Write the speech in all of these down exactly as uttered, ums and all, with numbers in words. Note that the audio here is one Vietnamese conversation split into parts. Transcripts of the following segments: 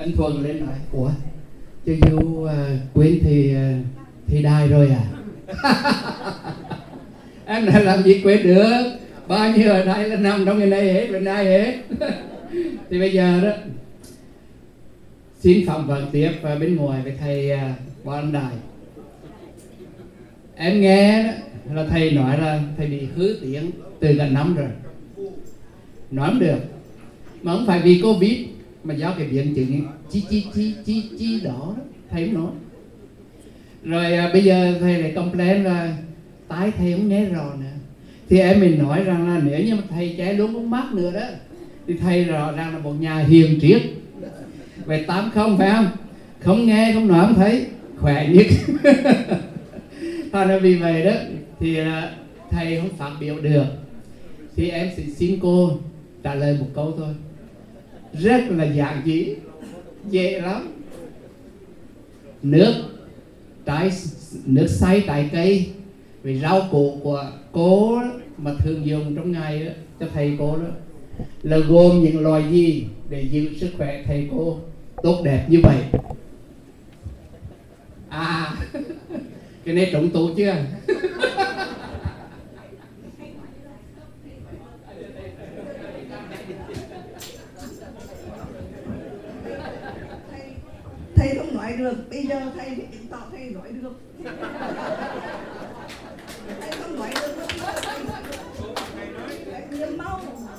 Anh Thuần lên nói: ủa, chứ Du uh, Quyên thì uh, thì đài rồi à? Em nói làm gì Quyên được, bao nhiêu ở đây là nằm trong cái này hết, bên này hết. Thì bây giờ đó xin phỏng vấn tiếp và bên ngoài với thầy uh, Võ Anh Đài. Em nghe đó, là thầy nói là thầy bị hư tiếng từ gần năm rồi, nói không được, mà không phải vì Covid mà do cái biến chứng chi chi chi chi chi đó, đó thầy không nói. Rồi à, bây giờ thầy lại complain là tai thầy không nghe rõ nữa. Thì em mình nói rằng là nếu như mà thầy cháy luôn con mắt nữa đó thì thầy rõ ràng là một nhà hiền triết về tám không, phải không? Không nghe, không nói, không thấy, khỏe nhất. Thôi là vì vậy đó thì à, thầy không phát biểu được, thì em sẽ xin cô trả lời một câu thôi, rất là giản dị, dễ lắm. Nước trái nước xay trái cây vì rau củ của cô mà thường dùng trong ngày đó, cho thầy cô đó là gồm những loài gì để giữ sức khỏe thầy cô tốt đẹp như vậy? À, cái này trúng tủ chưa? Thầy không nói được, bây giờ thầy thì chứng tỏ thầy nói được. Thầy không nói được, thầy nói được. Thầy niềm mau.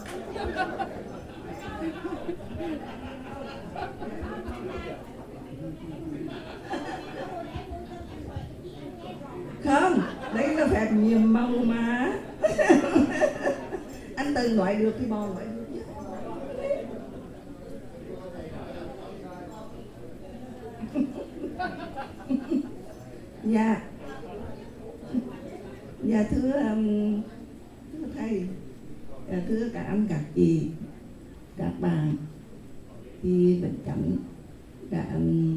Không, đấy là phép niềm mau mà. Anh Từ nói được thì bò nói được chứ. Dạ, dạ thưa, um, thưa thầy, dạ thưa các anh các chị, các bạn, thì Bỉnh Chánh đã um,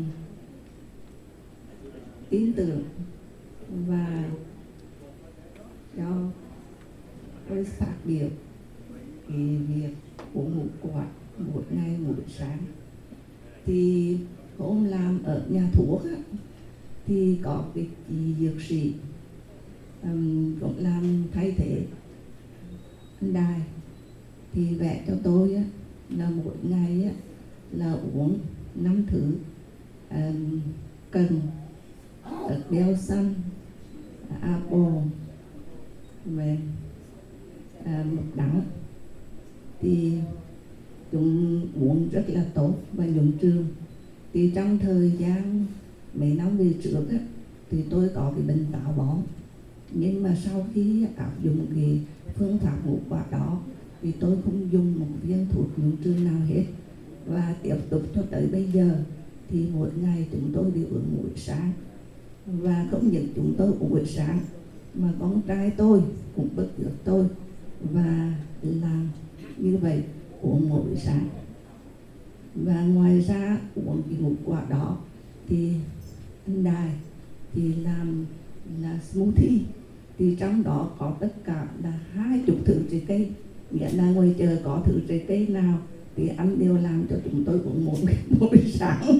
tin tưởng và cho tôi phát biểu cái việc uống ngũ quả mỗi ngày mỗi sáng. Thì hôm làm ở nhà thuốc á, thì có cái chị dược sĩ um, cũng làm thay thế anh Đài, thì vẽ cho tôi á, là mỗi ngày á, là uống năm thứ um, cần, ớt beo xanh, apple, về uh, mật đắng. Thì chúng uống rất là tốt và nhuận trường. Thì trong thời gian mấy năm về trước á, thì tôi có cái bệnh táo bón, nhưng mà sau khi áp dụng cái phương pháp ngũ quả đó thì tôi không dùng một viên thuốc nhuận trường nào hết, và tiếp tục cho tới bây giờ thì mỗi ngày chúng tôi đều uống buổi sáng. Và không những chúng tôi uống buổi sáng mà con trai tôi cũng bắt chước tôi và làm như vậy, uống mỗi buổi sáng. Và ngoài ra uống cái ngũ quả đó thì anh Đài thì làm là smoothie, thì trong đó có tất cả là hai chục thứ trái cây, nghĩa là ngoài trời có thứ trái cây nào thì anh đều làm cho chúng tôi uống mỗi buổi sáng.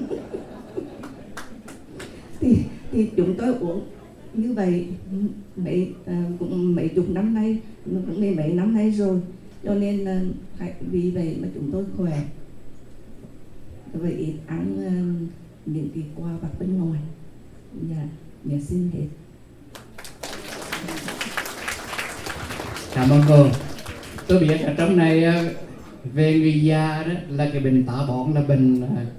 thì thì chúng tôi uống như vậy mấy uh, cũng mấy chục năm nay, mấy mấy năm nay rồi, cho nên uh, vì vậy mà chúng tôi khỏe. Vậy ít ăn uh, những cái quà vặt bên ngoài. Dạ, dạ xin hết. Cảm ơn cô. Tôi biết ở trong này về người già đó là cái bệnh táo bón là bệnh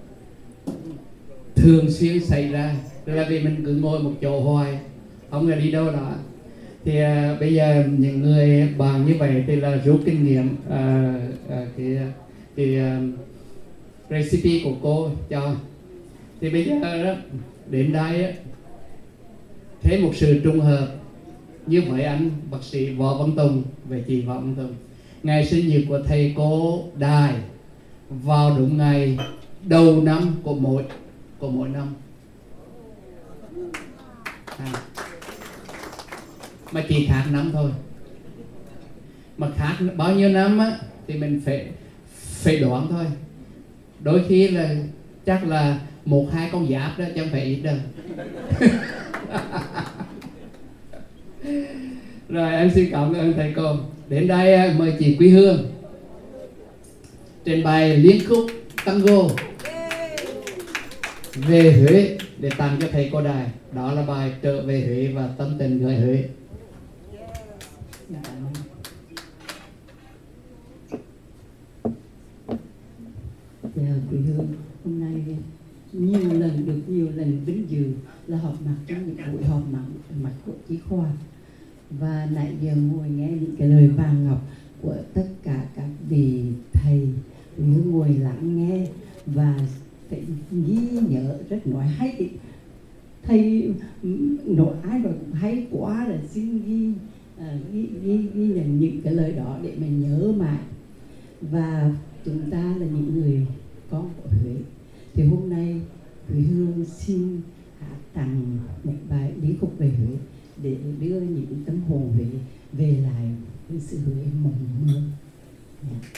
thường xuyên xảy ra, là vì mình cứ ngồi một chỗ hoài, không là đi đâu đó. Thì uh, bây giờ những người bạn như vậy thì là rút kinh nghiệm uh, uh, cái, cái uh, recipe của cô cho. Thì bây giờ đó, đến đây á, thêm một sự trùng hợp như với anh bác sĩ Võ Văn Tùng về chị Võ Văn Tùng, ngày sinh nhật của thầy cô Đài vào đúng ngày đầu năm của mỗi của mỗi năm. À, mà chỉ khác năm thôi, mà khác bao nhiêu năm á thì mình phải phải đoán thôi. Đôi khi là chắc là một hai con giáp đó chứ không phải ít đâu. Rồi em xin cảm ơn thầy cô. Đến đây mời chị Quý Hương trình bày liên khúc tango về Huế để tặng cho thầy cô đài. Đó là bài Trở về Huế và Tâm tình người Huế. Dạ, Quý Hương, hôm nay nhiều lần được nhiều lần vinh dự là họp mặt trong những buổi họp mặt mặt của Chí Khoa, và nãy giờ ngồi nghe những cái lời vàng ngọc của tất cả các vị thầy. Quý Hương ngồi lắng nghe và phải ghi nhớ rất nói hay thì thầy nói ai mà cũng hay quá, là xin ghi, à, ghi, ghi, ghi nhận những cái lời đó để mà nhớ mãi. Và chúng ta là những người con của Huế, thì hôm nay Quý Hương xin hát tặng một bài liên khúc về Huế để đưa những tâm hồn Huế về lại với sự Huế mộng mơ. Yeah.